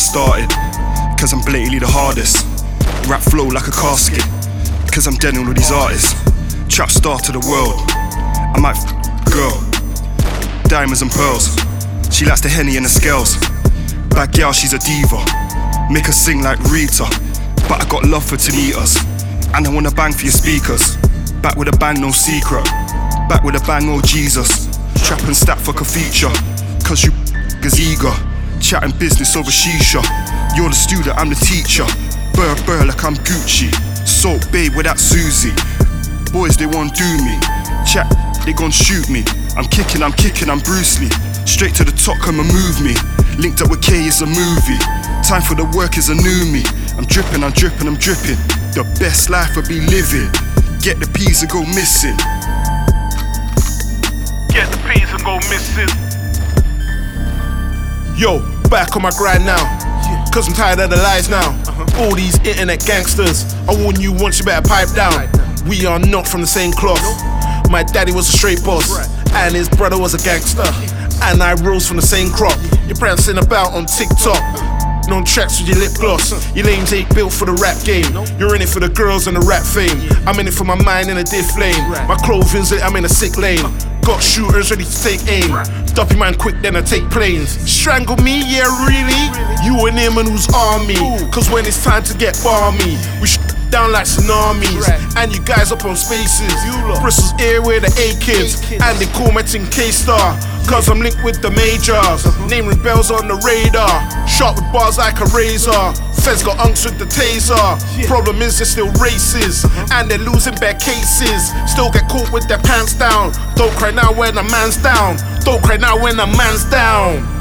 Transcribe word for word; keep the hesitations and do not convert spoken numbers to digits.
started, cause I'm blatantly the hardest. Rap flow like a casket, cause I'm dead on all these artists. Trap star to the world, I might f girl. Diamonds and pearls, she likes the Henny and the scales. Bad gal, she's a diva, make her sing like Rita. But I got love for Tanitas, and I wanna bang for your speakers. Back with a bang, no secret. Back with a bang, oh Jesus. Trap and stack fuck a feature, cause you is eager. Chatting business over shisha. You're the student, I'm the teacher. Burr burr like I'm Gucci. Salt babe with that Susie. Boys, they won't do me. Chat, they gon' shoot me. I'm kicking, I'm kicking, I'm Bruce Lee. Straight to the top, come and move me. Linked up with K is a movie. Time for the work is a new me. I'm dripping, I'm dripping, I'm dripping. The best life I be living. Get the peas and go missing. Get the peas and go missing. Yo, back on my grind now, cause I'm tired of the lies now. All these internet gangsters, I warn you once, you better pipe down. We are not from the same cloth. My daddy was a straight boss, and his brother was a gangster, and I rose from the same crop. You're prancing about on TikTok, on tracks with your lip gloss. Your lames ain't built for the rap game. You're in it for the girls and the rap fame. I'm in it for my mind in a diff lane. My clothing's lit, I'm in a sick lane. Got shooters ready to take aim. Duppy man quick, then I take planes. Strangle me, yeah really? You and him and who's army? Cause when it's time to get balmy, we sh down like tsunamis. And you guys up on spaces. Bristol's here with the A-kids, and they call my team K-Star, cause I'm linked with the majors. Name ring bells on the radar. Sharp with bars like a razor. Feds got unks with the taser. Problem is they're still races, and they're losing bad cases. Still get caught with their pants down. Don't cry now when a man's down. Don't cry now when a man's down.